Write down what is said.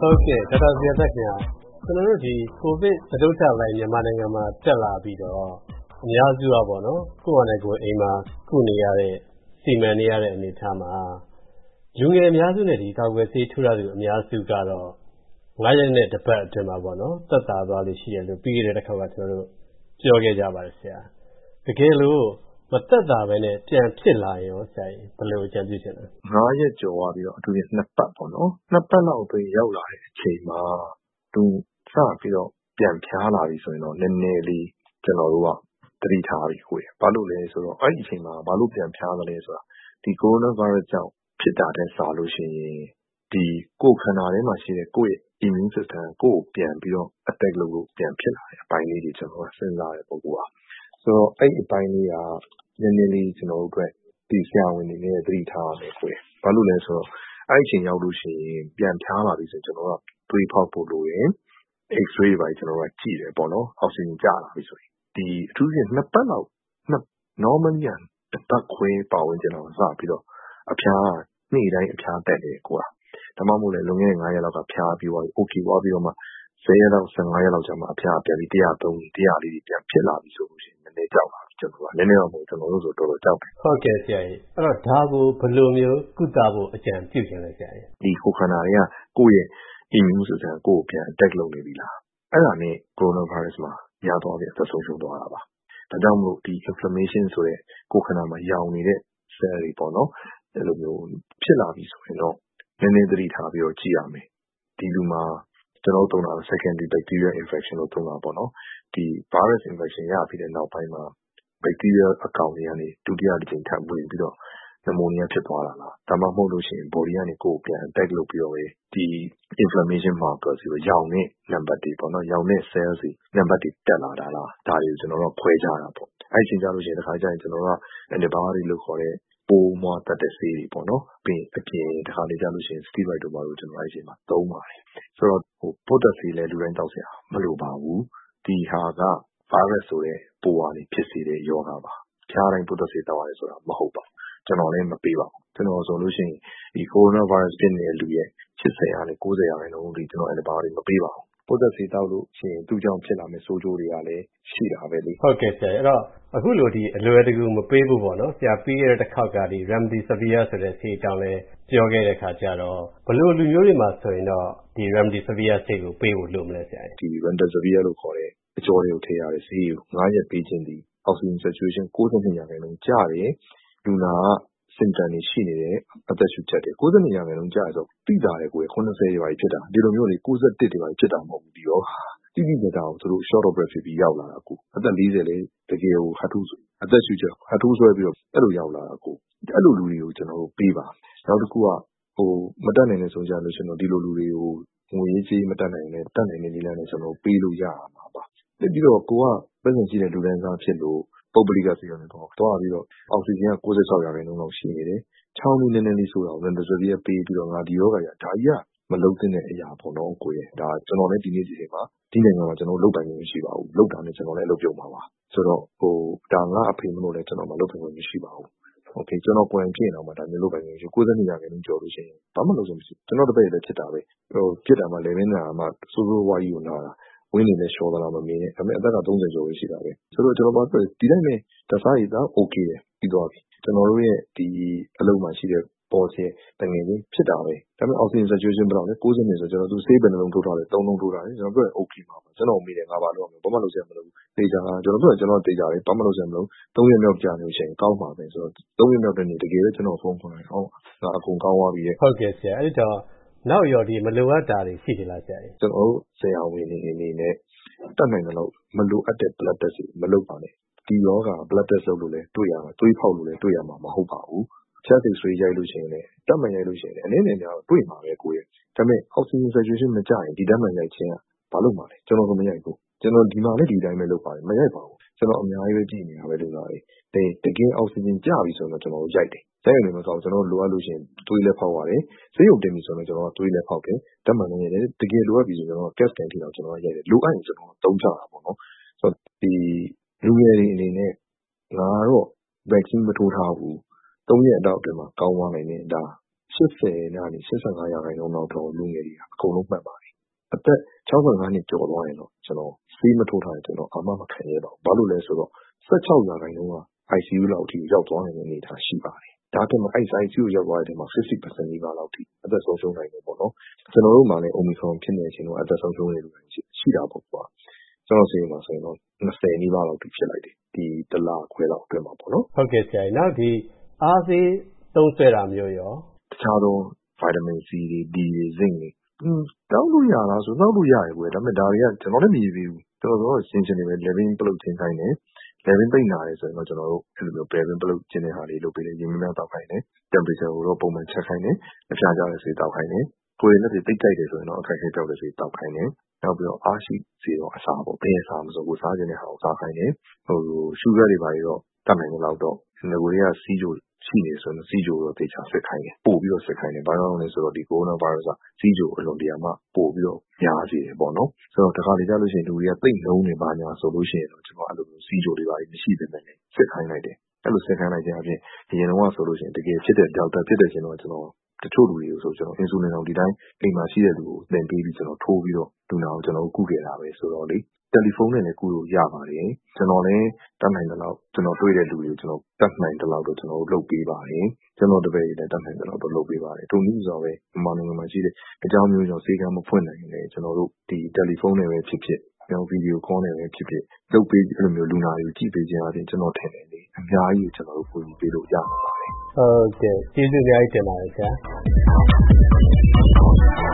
ဟုတ်ကဲ့ဒေါက်တာဇေယျသက်ခင်ဗျာကျွန်တော်တို့ဒီကိုဗစ်သဒုဋ္ဌပိုင်းမြန်မာနိုင်ငံမှာတက်လာပြီးတော့အများစုကပေါ့နော်ကိုယ့်အနေကိုအိမ်မှာကုနေရတဲ့စီမံနေရတဲ့အနေအထားမှာလူငယ်အများစုနဲ့ဒီကာကွယ်ဆေးထိုးရသူအများစုကတော့9 ရက်နဲ့တစ်ပတ်အတွင်းမှာပေါ့နော်သက်သာသွားလို့ရှိတယ်လို့ပြီးခဲ့တဲ့တစ်ခါကကျွန်တော်တို့ပြောခဲ့ကြပါတယ်ဆရာတကယ်လို့မသက်သာပဲနဲ့ပြန်ဖြစ်လာရင်ရောဆရာဘယ်လိုအကြံပြုချင်လဲ 9 ရက်ကျော်သွားပြီးတော့အထူးဖြင့်2 ပတ်ပေါ့နော်2 ပတ်လောက်အတွင်းရောက်လာတဲ့အချိန်မှာသူစပြီးတော့ပြန်ဖျားလာပြီဆိုရင်တော့နည်းနည်းလေးကျွန်တော်တို့ကသတိထားပြီးကိုယ်ဘာလို့လဲဆိုတော့အဲ့ဒီအချိန်မှာဘာလို့ပြန်ဖျားသလဲဆိုတာဒီကိုရိုနာဗိုင်းရပ်စ်ကြောင့်ဖြစ်တာတဲ့စားလို့ရှိရင်ဒီကိုယ်ခန္ဓာထဲမှာရှိတဲ့ကိုယ့်ရဲ့ immune system ကိုပြန်ပြီးတော့ attack လုပ်လို့ပြန်ဖြစ်လာတဲ့အပိုင်းလေးတွေကျွန်တော်ကစဉ်းစားတဲ့ပုံကဆိုတော့အဲ့ဒီအပိုင်းလေးကနည်းနည်းလေးကျွန်တော်တို့အတွက်ဒီဆရာဝန်တွေနဲ့သတိထားရမယ်ကိုယ်ဘာလို့လဲဆိုတော့အဲ့ဒီအချိန်ရောက်လို့ရှိရင်ပြန်ဖျားလာပြီဆိုရင်ကျွန်တော်ကတွေးဖောက်ဖို့လိုရင် X-ray ပဲကျွန်တော်ကကြည့်တယ်ပေါ့နော်အောက်ဆီဂျင်ကျလာပြီဆိုရင်ဒီအထူးဖြင့်2 ပတ်လောက်normal ညတစ်ပတ်ခွဲပါဝင်ကျွန်တော်စပြီးတော့အဖျားနေ့တိုင်းအဖျားတက်တယ်ကိုကဒါမှမဟုတ်လေလွန်ခဲ့တဲ့9 ရက်လောက်ကဖျားပြီးသွားပြီ okay သွားပြီးတော့မှ10 ရက်လောက်15 ရက်လောက်ကြာမှအဖျားပြန်ပြီး130 140လေးပြန်ဖြစ်လာပြီဆိုလို့ရှိရင်နည်းနည်းကြောက်လာပြီကျွန်တော်ကနည်းနည်းတော့မဟုတ်ကျွန်တော်တို့ဆိုတော်တော်ကြောက်တယ်ဟုတ်ကဲ့ဆရာကြီးအဲ့တော့ဒါကိုဘယ်လိုမျိုးကုသဖို့အကြံပြုချင်လဲဆရာကြီးဒီကိုခန္ဓာတွေကကိုယ့်ရဲ့ immune system ကိုပြန် attack လုပ်နေပြီလားအဲ့ဒါနဲ့ coronavirus မှာရသွားပြီးအသက်ဆုံးရှုံးသွားတာပါဒါကြောင့်မို့ဒီ inflammation ဆိုတဲ့ကိုယ်ခန္ဓာမှာရောင်နေတဲ့ cell တွေပေါ့နော်အဲ့လိုမျိုးဖြစ်လာပြီဆိုရင်တော့နည်းနည်းသတိထားပြီးတော့ကြည့်ရမယ်ဒီလူမှာကျွန်တော်တို့သုံးတာ secondary bacterial infection လို့သုံးတာပေါ့နော်ဒီ virus infection ရပြီးတဲ့နောက်ပိုင်းမှာ bacteria အကောင်တွေကနေဒုတိယတစ်ကြိမ်ထပ်ဝင်ပြီးတော့pneumonia ဖြစ်သွားတာလားဒါမှမဟုတ်လို့ရှိရင် body ကနေကိုယ်ပြန် attack လုပ်ပြီးတော့ဒီ inflammation marker ဆိုတော့ရောင်တဲ့နံပါတ်တွေပေါ့နော်ရောင်တဲ့ cells တွေနံပါတ်တွေတက်လာတာလားဒါတွေကိုကျွန်တော်တို့ခွဲခြားတာပေါ့အဲ့ဒီအချိန်ကျလို့ရှိရင်တစ်ခါကျရင်ကျွန်တော်တို့က antibiotic လို့ခေါ်တဲ့ပိုးမွားတတ်တဲ့ဆေးတွေပေါ့နော်ပြီးအပြင်တစ်ခါလေကြာလို့ရှိရင် steroid တို့ပါလို့ကျွန်တော်အဲ့ဒီအချိန်မှာသုံးပါတယ်ဆိုတော့ပိုးတက်ဆေးလည်းလူတိုင်းတောက်เสียမလိုပါဘူးဒီဟာက virus ဆိုတဲ့ပိုးကနေဖြစ်စေတဲ့ရောဂါပါဖျားတိုင်းပိုးတက်ဆေးတောက်ရတယ်ဆိုတာမဟုတ်ပါဘူးကျွန်တော်လည်းမပေးပါဘူးကျွန်တော်ဆိုလို့ရှိရင်ဒီ coronavirus ဖြစ်နေတဲ့လူရဲ့80ကနေ90%လုံးဒီကျွန်တော် antibiotic မပေးပါဘူးပိုးတက်ဆေးတောက်လို့ရှိရင်သူ့ကြောင့်ဖြစ်လာမယ့်ဆိုးကျိုးတွေကလည်းရှိတာပဲလေဟုတ်ကဲ့ဆရာအဲ့တော့အခုလိုဒီအလွယ်တကူမပေးဘူးပေါ့နော်ဆရာပြီးရတဲ့တစ်ခေါက်ကဒီ remdesivir ဆိုတဲ့ဆေးအကြောင်းလဲပြောခဲ့တဲ့ခါကျတော့ဘယ်လိုလူမျိုးတွေမှာဆိုရင်တော့ဒီ remdesivir ဆေးကိုပေးဖို့လိုမလဲဆရာဒီ remdesivir လို့ခေါ်တဲ့အကြောတွေကိုထည့်ရတဲ့ဆေးကို9 ရက်ပေးခြင်းဒီ oxygen saturation 92%ကျတယ်လူနာကsymptom တွေရှိနေတယ်အသက်ရှူချက်တွေ92%ကြာဆိုသိတာလေကိုယ်80တွေပါဖြစ်တာဒီလိုမျိုးလေ61တွေပါဖြစ်တာမဟုတ်ဘူးဒီရောတိတိကျကျကိုသူတို့ short of breath ဖြစ်ပြီးရောက်လာတာကိုအသက်40လေတကယ်ကိုဟထူးအသက်ရှူချက်ဟထူးဆွဲပြီးတော့အဲ့လိုရောက်လာတာကိုအဲ့လိုလူတွေကိုကျွန်တော်တို့ပေးပါနောက်တစ်ခုကမတက်နိုင်တဲ့ဆိုကြလို့ရှင်တော့ဒီလိုလူတွေကိုငွေရေးကြေးမတက်နိုင်နဲ့တက်နိုင်တဲ့နည်းလမ်းနဲ့ကျွန်တော်ပေးလို့ရမှာပါပြီးတော့ကိုကပြည်စုံရှိတဲ့လူတန်းစားဖြစ်လို့ပုဂ္ဂလိကစီကနေတော့တွားပြီးတော့အောက်ဆီဂျင်က96%လောက်ရှိနေတယ်။ချောင်းလေးနည်းနည်းလေးဆိုတာကိုremdesivirပေးပြီးတော့ငါဒီရောဂါရဒါကြီးကမလုံးတဲ့အရာပေါ့နော်ကိုယ်ဒါကျွန်တော်လည်းဒီနေ့ဒီချိန်မှာဒီနိုင်ငံမှာကျွန်တော်လုပ်ပိုင်ခွင့်မရှိပါဘူး။လုပ်တာနဲ့ကျွန်တော်လည်းလုပ်ပြုံမှာပါ။ဆိုတော့ဒါငါအဖေမလို့လည်းကျွန်တော်မလုပ်ပိုင်ခွင့်မရှိပါဘူး။ Okay ကျွန်တော်ကိုယ်တိုင်ပြင်အောင်မှာဒါမျိုးလုပ်ပိုင်ခွင့်ရှိ92%ကျော်လို့ရှိရင်ဘာမှလုပ်လို့မရှိကျွန်တော်တပည့်လည်းဖြစ်တာပဲဖြစ်တာမှလည်းမင်းနာမှစိုးစိုးဝါးကြီးကိုနာတာဝင်းနေနဲ့ရှော်သလားမမင်းနဲ့ဒါပေမဲ့အသက်က30ကျော်ပဲရှိတာပဲဆိုတော့ကျွန်တော်မှဒီတိုင်းနဲ့တစားရည်သား okay တယ်ပြီးသွားပြီကျွန်တော်တို့ရဲ့ဒီအလုံးမှာရှိတဲ့ boss ရဲ့တငယ်ချင်းဖြစ်တာပဲဒါပေမဲ့ oxygen saturation ဘယ်လောက်လဲ90နေဆိုကျွန်တော်သူဆေးဘယ်နှလုံးထိုးထားလဲ3လုံးထိုးထားတယ်ကျွန်တော်တို့ okay ပါပါကျွန်တော်မေးတယ်ငါဘာလုပ်ရမလဲဘာမှလုပ်စရာမလိုဘူးတေချာကျွန်တော်တေချာတယ်ဘာမှလုပ်စရာမလို3ရက်မြောက်ကြာနေလို့ရှိရင်ကောင်းပါပဲဆိုတော့3ရက်မြောက်တဲ့နေ့တကယ်ပဲကျွန်တော်ဖုန်းခေါ်လိုက်အောင်ငါအကုန်ကောင်းသွားပြီရဲ့ဟုတ်ကဲ့ဆရာအဲ့တော့နောက်ရောဒီမလိုအပ်တာတွေရှိသလားဆရာကျွန်တော်တို့ဆရာဝန်တွေအနေနဲ့တတ်နိုင်တယ်လို့မလိုအပ်တဲ့ blood test တွေမလုပ်ပါနဲ့ဒီယောဂ blood test လုပ်လို့လည်းတွေ့ရမှာတွေးဖောက်လို့လည်းတွေ့ရမှာမဟုတ်ပါဘူးချက်တွေဆွေးရိုက်လို့ရှိရင်လည်းတတ်မှန်ရိုက်လို့ရှိရင်လည်းအနေနဲ့များတွေ့မှာပဲကိုယ့်ရဲ့ဒါပေမဲ့ oxygen saturation မကျရင်ဒီတတ်မှန်ရိုက်ခြင်းကဘာလို့မှလဲကျွန်တော်ကမရိုက်ဘူးကျွန်တော်ဒီမှာလည်းဒီတိုင်းပဲလုပ်ပါတယ်မရိုက်ပါဘူးကျွန်တော်အများကြီးပဲကြည့်နေတာပဲလို့လားတကယ် oxygen ကျပြီဆိုတော့ကျွန်တော်ရိုက်တယ်ရိုက်ရုံနဲ့မကောက်ကျွန်တော်လိုအပ်လို့ရှိရင်သွေးလည်းဖောက်ရတယ်ဆေးရုံတင်ပြီဆိုတော့ကျွန်တော်သွေးလည်းဖောက်တယ်တတ်မှန်လည်းရိုက်တယ်တကယ်လိုအပ်ပြီဆိုကျွန်တော် gas scan ထိတော့ကျွန်တော်ရိုက်တယ်လိုအပ်ရင်ကျွန်တော်သုံးချတာပေါ့နော်ဆိုတော့ဒီလူငယ်တွေအနေနဲ့ငါတော့ vaccine မထိုးထားဘူး3ရက်အတော့အတွင်းမှာကောင်းသွားနိုင်တယ်ဒါ 80ကနေ85%လောက်တော့လူငယ်တွေအကုန်လုံးမှတ်ပါတယ်အသက်65နှစ်ကျော်သွားရင်တော့ကျွန်တော်ဆေးမထိုးထားရင်ကျွန်တော်အာမမခံရတော့ဘာလို့လဲဆိုတော့16%က ICU လောက်ထိရောက်သွားနိုင်တဲ့အနေအထားရှိပါတယ်ဒါပေမဲ့ICU ရောက်သွားတဲ့မှာ 50% နီးပါးလောက်ထိအသက်ဆုံးရှုံးနိုင်တယ်ပေါ့နော်ကျွန်တော်တို့မှလည်း Omicron ဖြစ်နေတဲ့အချိန်တော့အသက်ဆုံးရှုံးနေလို့ရှိတာပေါ့ကွာကျွန်တော်ဆိုရင်ဆိုရင်တော့20နီးပါးလောက်ထိဖြစ်လိုက်တယ်ဒီတစ်လခွဲလောက်အတွင်းမှာပေါ့နော်ဟုတ်ကဲ့ဆရာနောက်ဒီအားဆေးသုံးဆွဲတာမျိုးရောတခြားသော vitamin C တွေ D တွေ zinc တွေတောက်လို့ရလားဆိုတောက်လို့ရတယ်ကွယ်ဒါပေမဲ့ဒါတွေကကျွန်တော်လည်းမရည်သေးဘူးကျွန်တော်တို့ရှင်းနေပဲ level ပလုတ်ချင်းတိုင်းတယ် level ပိတ်နာတယ်ဆိုရင်တော့ကျွန်တော်တို့အဲ့လိုမျိုး level ပလုတ်ချင်းတဲ့ဟာလေးလုပ်ပေးတယ်ရေမြများတောက်ခိုင်းတယ် temperature ကိုတော့ပုံမှန်ချက်ခိုင်းတယ်အဖျားကြတဲ့ဆေးတောက်ခိုင်းတယ်ကိုယ်လက်တွေတိတ်ကြိုက်တယ်ဆိုရင်တော့အခက်အခဲပြောက်တဲ့ဆေးတောက်ခိုင်းတယ်နောက်ပြီးတော့အားရှိဆေးတော့အစားပေါ့ဘယ်အစားမဆိုကိုစားခြင်းတဲ့ဟာကိုစားခိုင်းတယ်ရှူဂါတွေပါတွေတော့တတ်နိုင်တဲ့လောက်တော့ငကိုတွေကစီးကြိုရှိနေဆိုရင်စီးကြိုတော့တေချာဆက်ခိုင်းတယ်ပို့ပြီးတော့ဆက်ခိုင်းတယ်ဘာလို့လဲဆိုတော့ဒီကိုရိုနာဗိုင်းရပ်စ်ကစီးကြိုအလွန်တရာမှပို့ပြီးတော့များစေတယ်ပေါ့နော်ဆိုတော့တခါလေကြာလို့ရှိရင်လူတွေကတိတ်လုံးနေပါညာဆိုလို့ရှိရင်တော့ကျွန်တော်အဲ့လိုမျိုးစီးကြိုတွေပါမရှိပေမဲ့လည်းဆက်ခိုင်းလိုက်တယ်အဲ့လိုဆက်ခိုင်းလိုက်ခြင်းအပြင်အရင်တော့ဆိုလို့ရှိရင်တကယ်ဖြစ်တဲ့ Delta ဖြစ်တဲ့ခြင်းတော့ကျွန်တော်တချို့လူတွေကိုဆိုကျွန်တော်အင်ဆူလင်အောင်ဒီတိုင်းအိမ်မှာရှိတဲ့လူကိုသင်ပေးပြီးကျွန်တော်ထိုးပြီးတော့လူနာကိုကျွန်တော်ကုခဲ့တာပဲဆိုတော့လေတယ်လီဖုန်းနဲ့လည်းကုလို့ရပါတယ်ကျွန်တော်လည်းတတ်နိုင်တဲ့လောက်ကျွန်တော်တွေ့တဲ့လူတွေကိုကျွန်တော်တတ်နိုင်တဲ့လောက်တော့ကျွန်တော်လုပ်ပေးပါတယ်ကျွန်တော်တပည့်တွေလည်းတတ်နိုင်တဲ့လောက်တော့လုပ်ပေးပါတယ်တို့နည်းဆိုတော့ပဲမြန်မာနိုင်ငံမှာရှိတဲ့အကြောင်းမျိုးကြောင့်စေကမ်းမဖွင့်နိုင်ရင်လည်းကျွန်တော်တို့ဒီတယ်လီဖုန်းနဲ့ပဲဖြစ်ဖြစ်ကျွန်တော်ဗီဒီယိုကောနဲ့ပဲဖြစ်ဖြစ်လုပ်ပေးအဲ့လိုမျိုးလူနာတွေကိုကြည့်ပေးခြင်းအပြင်ကျွန်တော်ထင်တယ်လေအများကြီးကျွန်တော်တို့ပုံပြီးပေးလို့ရမှာပါတယ်ဟုတ်ကဲ့ကျေးဇူးအများကြီးတင်ပါတယ်ဆရာ